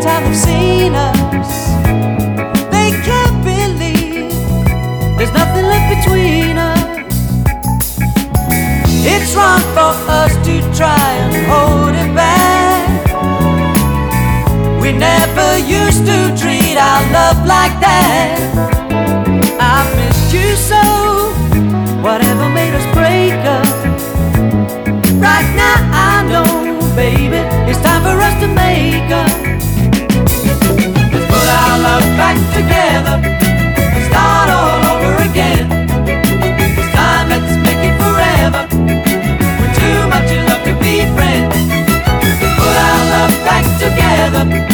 time they've seen us, they can't believe there's nothing left between us. It's wrong for us to try and hold it back. We never used to treat our love like that. I missed you so, whatever made us break up. Right now I know, baby, it's time for us to make up. Let's put our love back together and start all over again. This time let's make it forever. We're too much in love to be friends. Let's put our love back together.